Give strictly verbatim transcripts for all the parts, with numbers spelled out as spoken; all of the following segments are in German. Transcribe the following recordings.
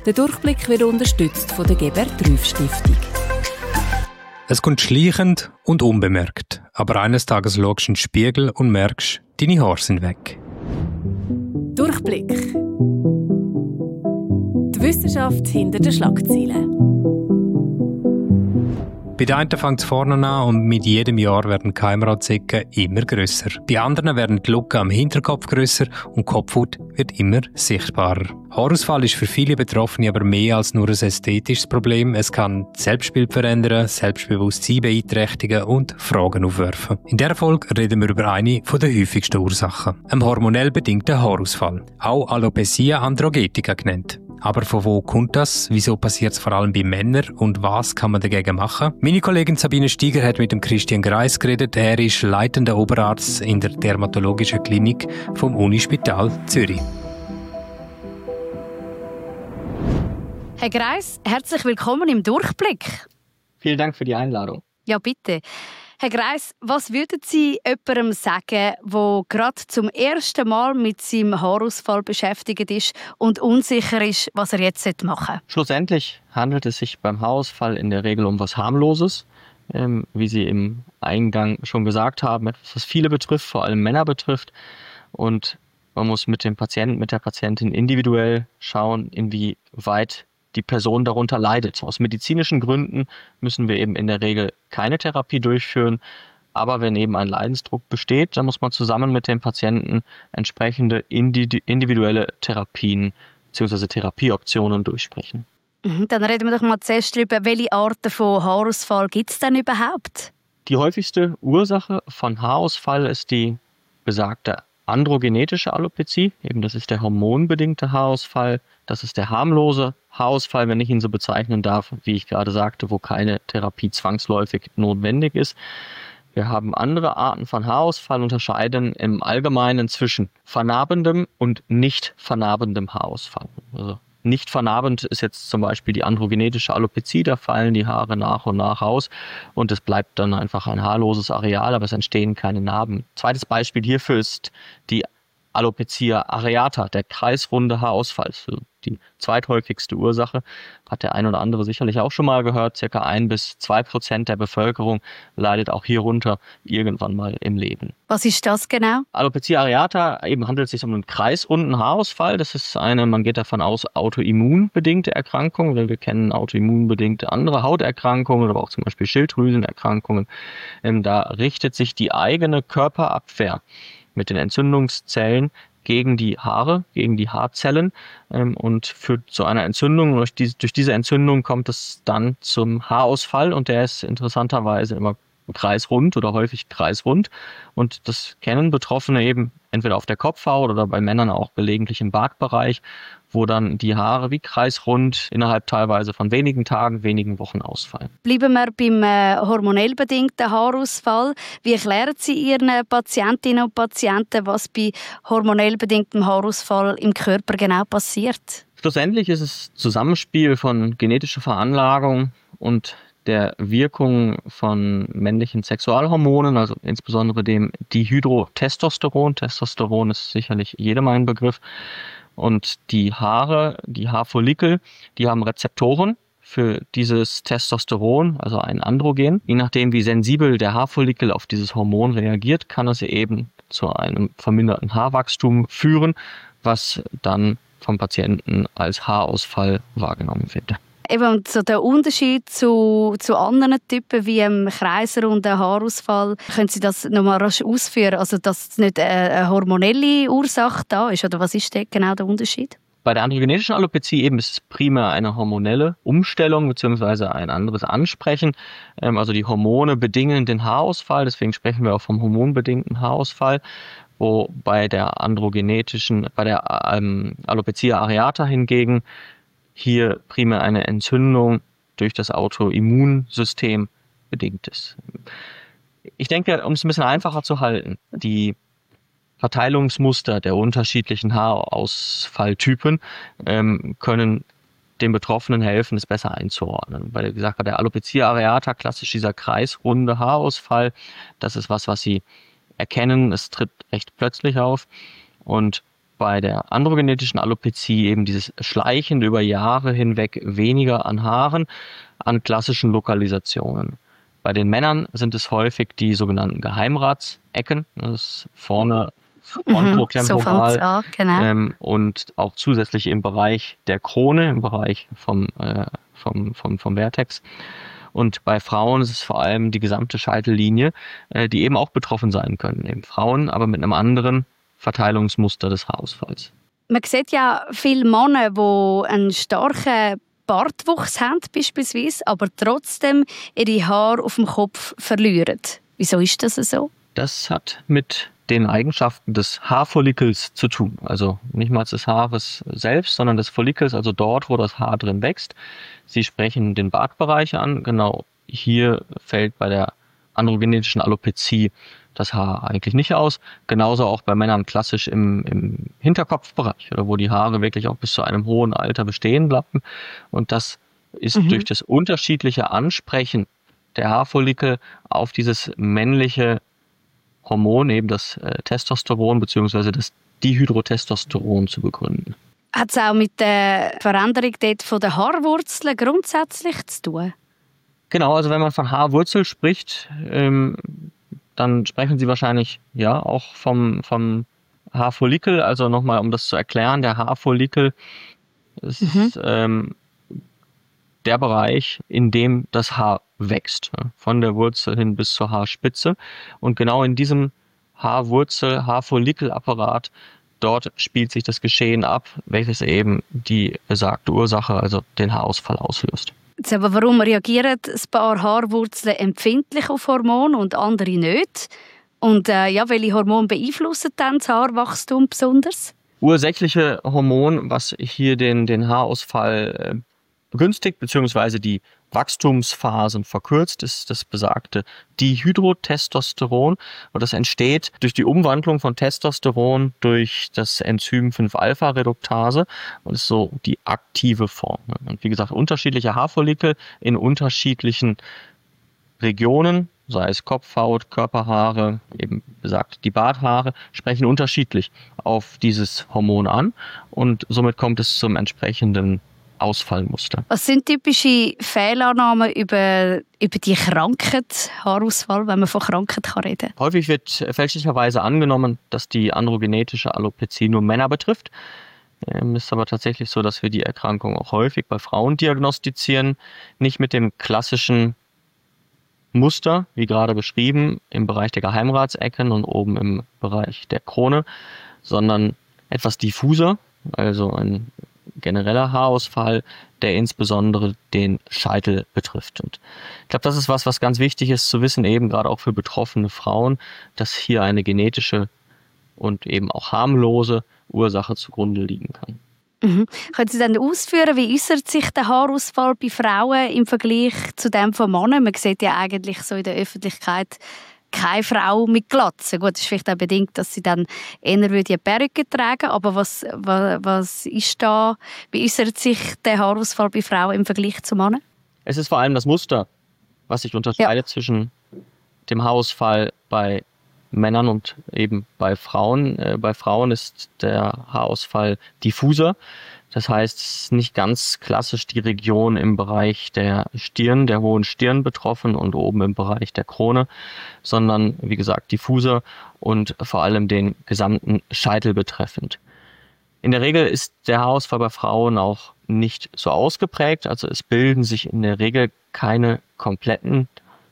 Der Durchblick wird unterstützt von der Gebert-Trüff-Stiftung. Es kommt schleichend und unbemerkt, aber eines Tages schaust du in den Spiegel und merkst, deine Haare sind weg. Durchblick. Die Wissenschaft hinter den Schlagzeilen. Bei den einen fängt es vorne an und mit jedem Jahr werden die Keimratsecken immer grösser. Bei anderen werden die Lücken am Hinterkopf grösser und die Kopfhaut wird immer sichtbarer. Haarausfall ist für viele Betroffene aber mehr als nur ein ästhetisches Problem. Es kann das Selbstbild verändern, Selbstbewusstsein beeinträchtigen und Fragen aufwerfen. In dieser Folge reden wir über eine der häufigsten Ursachen, einen hormonell bedingten Haarausfall, auch Alopecia androgetica genannt. Aber von wo kommt das? Wieso passiert es vor allem bei Männern? Und was kann man dagegen machen? Meine Kollegin Sabine Steiger hat mit dem Christian Greis geredet. Er ist leitender Oberarzt in der dermatologischen Klinik vom Unispital Zürich. Herr Greis, herzlich willkommen im Durchblick. Vielen Dank für die Einladung. Ja, bitte. Herr Greis, was würden Sie jemandem sagen, der gerade zum ersten Mal mit seinem Haarausfall beschäftigt ist und unsicher ist, was er jetzt machen sollte? Schlussendlich handelt es sich beim Haarausfall in der Regel um etwas Harmloses. Ähm, wie Sie im Eingang schon gesagt haben, etwas, was viele betrifft, vor allem Männer betrifft. Und man muss mit dem Patienten, mit der Patientin individuell schauen, inwieweit die Person darunter leidet. Aus medizinischen Gründen müssen wir eben in der Regel keine Therapie durchführen. Aber wenn eben ein Leidensdruck besteht, dann muss man zusammen mit dem Patienten entsprechende individuelle Therapien bzw. Therapieoptionen durchsprechen. Dann reden wir doch mal zuerst darüber, welche Arten von Haarausfall gibt es denn überhaupt? Die häufigste Ursache von Haarausfall ist die besagte androgenetische Alopezie. Eben das ist der hormonbedingte Haarausfall. Das ist der harmlose Haarausfall, wenn ich ihn so bezeichnen darf, wie ich gerade sagte, wo keine Therapie zwangsläufig notwendig ist. Wir haben andere Arten von Haarausfall, unterscheiden im Allgemeinen zwischen vernarbendem und nicht vernarbendem Haarausfall. Also nicht vernarbend ist jetzt zum Beispiel die androgenetische Alopezie, da fallen die Haare nach und nach aus und es bleibt dann einfach ein haarloses Areal, aber es entstehen keine Narben. Zweites Beispiel hierfür ist die Alopecia areata, der kreisrunde Haarausfall. Die zweithäufigste Ursache, hat der ein oder andere sicherlich auch schon mal gehört, circa ein bis zwei Prozent der Bevölkerung leidet auch hierunter irgendwann mal im Leben. Was ist das genau? Alopecia areata, eben handelt es sich um einen kreisrunden Haarausfall. Das ist eine, man geht davon aus, autoimmunbedingte Erkrankung, weil wir kennen autoimmunbedingte andere Hauterkrankungen, aber auch zum Beispiel Schilddrüsenerkrankungen. Da richtet sich die eigene Körperabwehr mit den Entzündungszellen gegen die Haare, gegen die Haarzellen ähm, und führt zu einer Entzündung. Durch diese, durch diese Entzündung kommt es dann zum Haarausfall und der ist interessanterweise immer kreisrund oder häufig kreisrund. Und das kennen Betroffene eben entweder auf der Kopfhaut oder bei Männern auch gelegentlich im Bartbereich, wo dann die Haare wie kreisrund innerhalb teilweise von wenigen Tagen, wenigen Wochen ausfallen. Bleiben wir beim äh, hormonell bedingten Haarausfall. Wie erklären Sie Ihren Patientinnen und Patienten, was bei hormonell bedingtem Haarausfall im Körper genau passiert? Schlussendlich ist es Zusammenspiel von genetischer Veranlagung und der Wirkung von männlichen Sexualhormonen, also insbesondere dem Dihydrotestosteron. Testosteron ist sicherlich jedem ein Begriff. Und die Haare, die Haarfollikel, die haben Rezeptoren für dieses Testosteron, also ein Androgen. Je nachdem, wie sensibel der Haarfollikel auf dieses Hormon reagiert, kann es eben zu einem verminderten Haarwachstum führen, was dann vom Patienten als Haarausfall wahrgenommen wird. Eben so der Unterschied zu, zu anderen Typen wie einem kreisrunden Haarausfall, können Sie das nochmal rasch ausführen? Also dass nicht eine hormonelle Ursache da ist, oder was ist da genau der Unterschied? Bei der androgenetischen Alopezie eben ist es primär eine hormonelle Umstellung bzw. ein anderes Ansprechen. Also die Hormone bedingen den Haarausfall, deswegen sprechen wir auch vom hormonbedingten Haarausfall. Wo bei der androgenetischen, bei der ähm, Alopecia areata hingegen hier primär eine Entzündung durch das Autoimmunsystem bedingt ist. Ich denke, um es ein bisschen einfacher zu halten, die Verteilungsmuster der unterschiedlichen Haarausfalltypen ähm, können den Betroffenen helfen, es besser einzuordnen. Weil, wie gesagt, bei der Alopecia areata klassisch dieser kreisrunde Haarausfall, das ist was, was Sie erkennen, es tritt recht plötzlich auf und bei der androgenetischen Alopezie eben dieses schleichende über Jahre hinweg weniger an Haaren, an klassischen Lokalisationen. Bei den Männern sind es häufig die sogenannten Geheimratsecken, das ist vorne frontotemporal, so an, genau. ähm, und auch zusätzlich im Bereich der Krone, im Bereich vom, äh, vom, vom, vom Vertex. Und bei Frauen ist es vor allem die gesamte Scheitellinie, äh, die eben auch betroffen sein können. Eben Frauen, aber mit einem anderen Verteilungsmuster des Haarausfalls. Man sieht ja viele Männer, die einen starken Bartwuchs haben, beispielsweise, aber trotzdem ihre Haare auf dem Kopf verlieren. Wieso ist das so? Das hat mit den Eigenschaften des Haarfollikels zu tun. Also nicht mal des Haares selbst, sondern des Follikels, also dort, wo das Haar drin wächst. Sie sprechen den Bartbereich an. Genau hier fällt bei der androgenetischen Alopezie das Haar eigentlich nicht aus. Genauso auch bei Männern klassisch im, im Hinterkopfbereich, oder wo die Haare wirklich auch bis zu einem hohen Alter bestehen bleiben. Und das ist mhm. durch das unterschiedliche Ansprechen der Haarfollikel auf dieses männliche Hormon, eben das äh, Testosteron bzw. das Dihydrotestosteron zu begründen. Hat es auch mit der Veränderung dort von der Haarwurzeln grundsätzlich zu tun? Genau, also wenn man von Haarwurzel spricht, ähm, dann sprechen Sie wahrscheinlich ja auch vom, vom Haarfollikel. Also nochmal, um das zu erklären, der Haarfollikel ist mhm. ähm, der Bereich, in dem das Haar wächst, von der Wurzel hin bis zur Haarspitze. Und genau in diesem Haarwurzel, Haarfollikelapparat, dort spielt sich das Geschehen ab, welches eben die besagte Ursache, also den Haarausfall auslöst. Jetzt aber warum reagieren ein paar Haarwurzeln empfindlich auf Hormone und andere nicht? Und äh, ja, welche Hormone beeinflussen dann das Haarwachstum besonders? Ursächliche Hormon, was hier den, den Haarausfall äh, begünstigt, beziehungsweise die Wachstumsphasen verkürzt, ist das besagte Dihydrotestosteron. Und das entsteht durch die Umwandlung von Testosteron durch das Enzym fünf Alpha Reduktase und ist so die aktive Form. Und wie gesagt, unterschiedliche Haarfollikel in unterschiedlichen Regionen, sei es Kopfhaut, Körperhaare, eben besagt die Barthaare, sprechen unterschiedlich auf dieses Hormon an und somit kommt es zum entsprechenden Ausfallmuster. Was sind typische Fehlannahmen über, über die Krankheit Haarausfall, wenn man von Krankheit kann reden kann? Häufig wird fälschlicherweise angenommen, dass die androgenetische Alopezie nur Männer betrifft. Es ist aber tatsächlich so, dass wir die Erkrankung auch häufig bei Frauen diagnostizieren. Nicht mit dem klassischen Muster, wie gerade beschrieben, im Bereich der Geheimratsecken und oben im Bereich der Krone, sondern etwas diffuser, also ein genereller Haarausfall, der insbesondere den Scheitel betrifft. Und ich glaube, das ist was, was ganz wichtig ist zu wissen, eben gerade auch für betroffene Frauen, dass hier eine genetische und eben auch harmlose Ursache zugrunde liegen kann. Mhm. Können Sie dann ausführen, wie äußert sich der Haarausfall bei Frauen im Vergleich zu dem von Männern? Man sieht ja eigentlich so in der Öffentlichkeit keine Frau mit Glatze. Gut, das ist vielleicht auch bedingt, dass sie dann eher eine Perücke tragen. Aber was, was, was ist da, wie äußert sich der Haarausfall bei Frauen im Vergleich zu Männern? Es ist vor allem das Muster, was sich unterscheidet ja. zwischen dem Haarausfall bei Männern und eben bei Frauen. Äh, bei Frauen ist der Haarausfall diffuser. Das heißt, es ist nicht ganz klassisch die Region im Bereich der Stirn, der hohen Stirn betroffen und oben im Bereich der Krone, sondern, wie gesagt, diffuser und vor allem den gesamten Scheitel betreffend. In der Regel ist der Haarausfall bei Frauen auch nicht so ausgeprägt, also es bilden sich in der Regel keine kompletten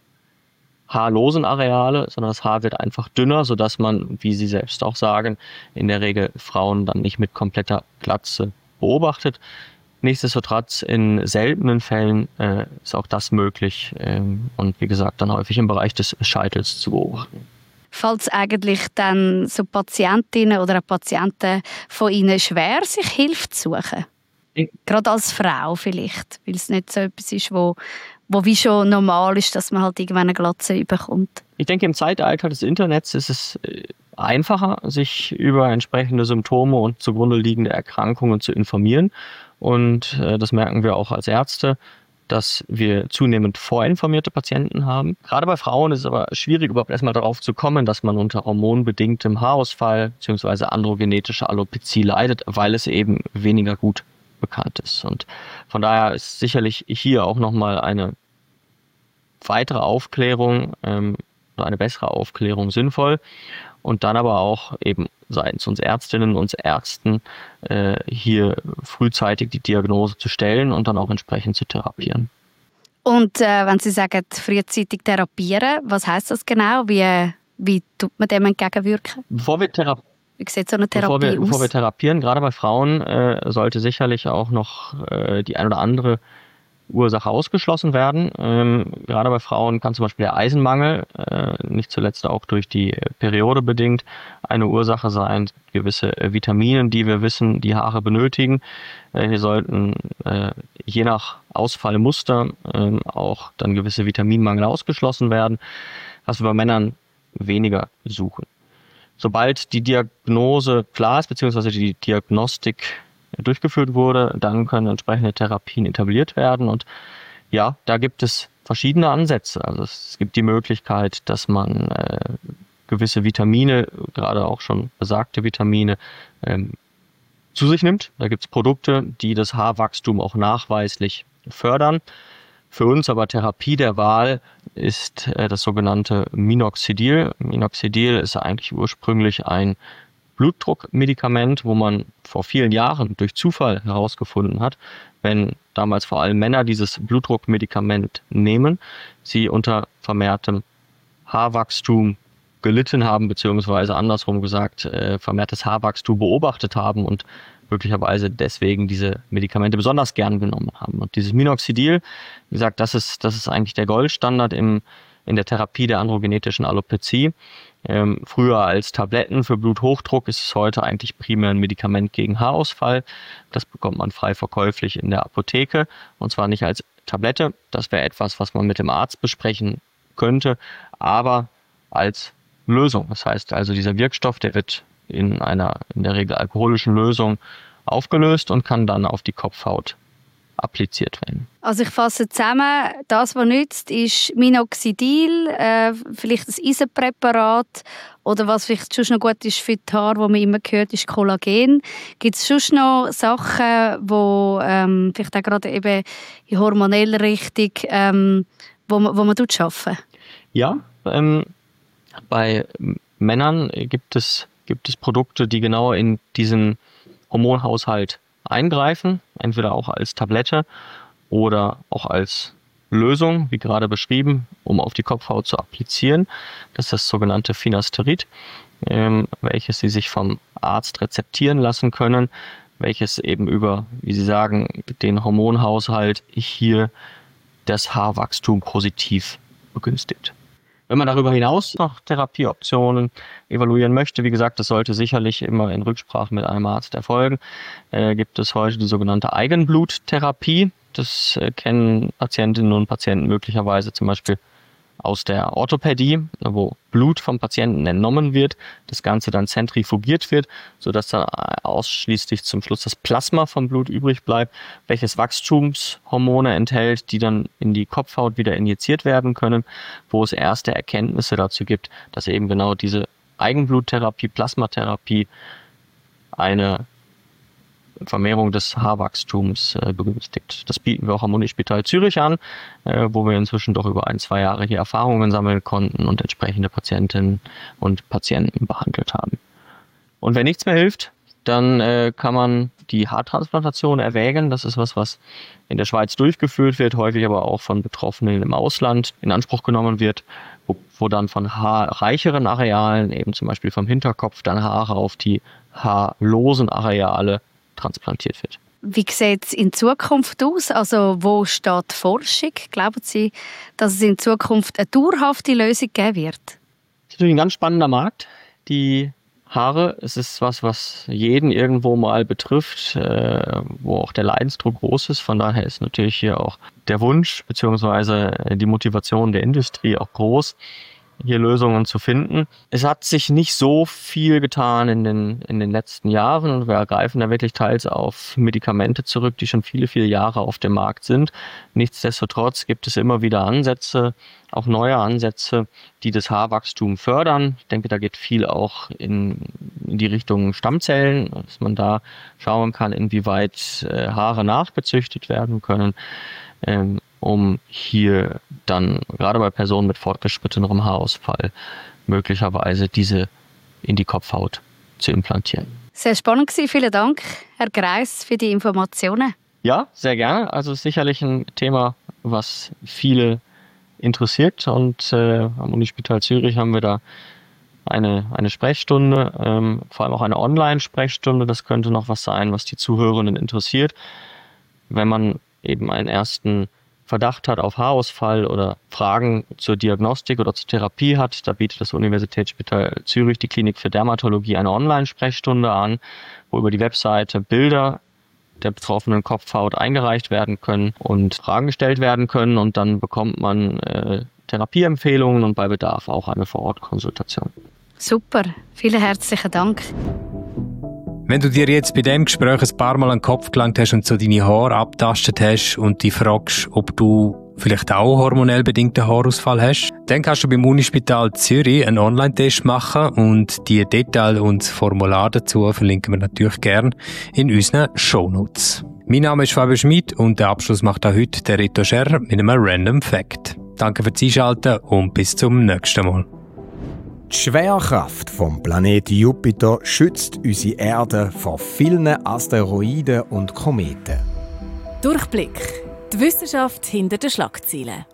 haarlosen Areale, sondern das Haar wird einfach dünner, sodass man, wie Sie selbst auch sagen, in der Regel Frauen dann nicht mit kompletter Glatze beobachtet. Nichtsdestotrotz in seltenen Fällen äh, ist auch das möglich ähm, und wie gesagt dann häufig im Bereich des Scheitels zu beobachten. Fällt es eigentlich dann so Patientinnen oder Patienten von Ihnen schwer, sich Hilfe zu suchen? Ich Gerade als Frau vielleicht, weil es nicht so etwas ist, wo, wo wie schon normal ist, dass man halt irgendwann eine Glatze bekommt. Ich denke, im Zeitalter des Internets ist es einfacher, sich über entsprechende Symptome und zugrunde liegende Erkrankungen zu informieren. Und äh, das merken wir auch als Ärzte. dass wir zunehmend vorinformierte Patienten haben. Gerade bei Frauen ist es aber schwierig, überhaupt erstmal darauf zu kommen, dass man unter hormonbedingtem Haarausfall bzw. androgenetische Alopezie leidet, weil es eben weniger gut bekannt ist. Und von daher ist sicherlich hier auch nochmal eine weitere Aufklärung ähm, oder eine bessere Aufklärung sinnvoll. Und dann aber auch eben seitens uns Ärztinnen und Ärzten äh, hier frühzeitig die Diagnose zu stellen und dann auch entsprechend zu therapieren. Und äh, wenn Sie sagen, frühzeitig therapieren, was heisst das genau? Wie, wie tut man dem entgegenwirken? Bevor wir, Thera- wie sieht so eine Therapie bevor wir, aus? bevor wir therapieren, gerade bei Frauen, äh, sollte sicherlich auch noch äh, die ein oder andere Ursache ausgeschlossen werden. Ähm, gerade bei Frauen kann zum Beispiel der Eisenmangel, äh, nicht zuletzt auch durch die Periode bedingt, eine Ursache sein. Gewisse äh, Vitamine, die wir wissen, die Haare benötigen. Äh, hier sollten äh, je nach Ausfallmuster äh, auch dann gewisse Vitaminmangel ausgeschlossen werden, was wir bei Männern weniger suchen. Sobald die Diagnose klar ist, beziehungsweise die Diagnostik durchgeführt wurde, dann können entsprechende Therapien etabliert werden. Und ja, da gibt es verschiedene Ansätze. Also es gibt die Möglichkeit, dass man äh, gewisse Vitamine, gerade auch schon besagte Vitamine, ähm, zu sich nimmt. Da gibt es Produkte, die das Haarwachstum auch nachweislich fördern. Für uns aber Therapie der Wahl ist äh, das sogenannte Minoxidil. Minoxidil ist eigentlich ursprünglich ein Blutdruckmedikament, wo man vor vielen Jahren durch Zufall herausgefunden hat, wenn damals vor allem Männer dieses Blutdruckmedikament nehmen, sie unter vermehrtem Haarwachstum gelitten haben, beziehungsweise andersrum gesagt, äh, vermehrtes Haarwachstum beobachtet haben und möglicherweise deswegen diese Medikamente besonders gern genommen haben. Und dieses Minoxidil, wie gesagt, das ist, das ist eigentlich der Goldstandard im, in der Therapie der androgenetischen Alopezie. Ähm, früher als Tabletten für Bluthochdruck ist es heute eigentlich primär ein Medikament gegen Haarausfall. Das bekommt man frei verkäuflich in der Apotheke und zwar nicht als Tablette. Das wäre etwas, was man mit dem Arzt besprechen könnte, aber als Lösung. Das heißt also, dieser Wirkstoff, der wird in einer in der Regel alkoholischen Lösung aufgelöst und kann dann auf die Kopfhaut appliziert werden. Also ich fasse zusammen, das, was nützt, ist Minoxidil, äh, vielleicht ein Eisenpräparat oder was vielleicht schon noch gut ist für die Haare, wo man immer hört, ist Kollagen. Gibt es schon noch Sachen, wo ähm, vielleicht auch gerade eben in hormoneller Richtung, ähm, wo man, wo man arbeiten? Ja, ähm, bei Männern gibt es, gibt es Produkte, die genau in diesen Hormonhaushalt eingreifen, entweder auch als Tablette oder auch als Lösung, wie gerade beschrieben, um auf die Kopfhaut zu applizieren. Das ist das sogenannte Finasterid, ähm, welches Sie sich vom Arzt rezeptieren lassen können, welches eben über, wie Sie sagen, den Hormonhaushalt hier das Haarwachstum positiv begünstigt. Wenn man darüber hinaus noch Therapieoptionen evaluieren möchte, wie gesagt, das sollte sicherlich immer in Rücksprache mit einem Arzt erfolgen, äh, gibt es heute die sogenannte Eigenbluttherapie. Das äh, kennen Patientinnen und Patienten möglicherweise zum Beispiel aus der Orthopädie, wo Blut vom Patienten entnommen wird, das Ganze dann zentrifugiert wird, sodass dann ausschließlich zum Schluss das Plasma vom Blut übrig bleibt, welches Wachstumshormone enthält, die dann in die Kopfhaut wieder injiziert werden können, wo es erste Erkenntnisse dazu gibt, dass eben genau diese Eigenbluttherapie, Plasmatherapie eine Vermehrung des Haarwachstums äh, begünstigt. Das bieten wir auch am Unispital Zürich an, äh, wo wir inzwischen doch über ein, zwei Jahre hier Erfahrungen sammeln konnten und entsprechende Patientinnen und Patienten behandelt haben. Und wenn nichts mehr hilft, dann äh, kann man die Haartransplantation erwägen. Das ist was, was in der Schweiz durchgeführt wird, häufig aber auch von Betroffenen im Ausland in Anspruch genommen wird, wo, wo dann von haarreicheren Arealen, eben zum Beispiel vom Hinterkopf, dann Haare auf die haarlosen Areale transplantiert wird. Wie sieht es in Zukunft aus? Also wo steht die Forschung? Glauben Sie, dass es in Zukunft eine dauerhafte Lösung geben wird? Das ist natürlich ein ganz spannender Markt. Die Haare, es ist was, was jeden irgendwo mal betrifft, äh, wo auch der Leidensdruck groß ist. Von daher ist natürlich hier auch der Wunsch bzw. die Motivation der Industrie auch groß. hier Lösungen zu finden. Es hat sich nicht so viel getan in den, in den letzten Jahren und wir greifen da wirklich teils auf Medikamente zurück, die schon viele, viele Jahre auf dem Markt sind. Nichtsdestotrotz gibt es immer wieder Ansätze, auch neue Ansätze, die das Haarwachstum fördern. Ich denke, da geht viel auch in, in die Richtung Stammzellen, dass man da schauen kann, inwieweit äh, Haare nachgezüchtet werden können, ähm, um hier dann gerade bei Personen mit fortgeschrittenerem Haarausfall möglicherweise diese in die Kopfhaut zu implantieren. Sehr spannend gewesen. Vielen Dank, Herr Greiss, für die Informationen. Ja, sehr gerne. Also sicherlich ein Thema, was viele interessiert und äh, am Unispital Zürich haben wir da eine, eine Sprechstunde, ähm, vor allem auch eine Online-Sprechstunde. Das könnte noch was sein, was die Zuhörenden interessiert. Wenn man eben einen ersten Verdacht hat auf Haarausfall oder Fragen zur Diagnostik oder zur Therapie hat, da bietet das Universitätsspital Zürich, die Klinik für Dermatologie, eine Online-Sprechstunde an, wo über die Webseite Bilder der betroffenen Kopfhaut eingereicht werden können und Fragen gestellt werden können und dann bekommt man äh, Therapieempfehlungen und bei Bedarf auch eine Vor-Ort-Konsultation. Super, vielen herzlichen Dank. Wenn du dir jetzt bei dem Gespräch ein paar Mal an den Kopf gelangt hast und so deine Haare abtastet hast und dich fragst, ob du vielleicht auch hormonell bedingten Haarausfall hast, dann kannst du beim Unispital Zürich einen Online-Test machen und die Details und das Formular dazu verlinken wir natürlich gern in unseren Shownotes. Mein Name ist Fabio Schmid und den Abschluss macht auch heute der Rito Scherrer mit einem Random Fact. Danke fürs Einschalten und bis zum nächsten Mal. Die Schwerkraft vom Planeten Jupiter schützt unsere Erde vor vielen Asteroiden und Kometen. Durchblick. Die Wissenschaft hinter den Schlagzeilen.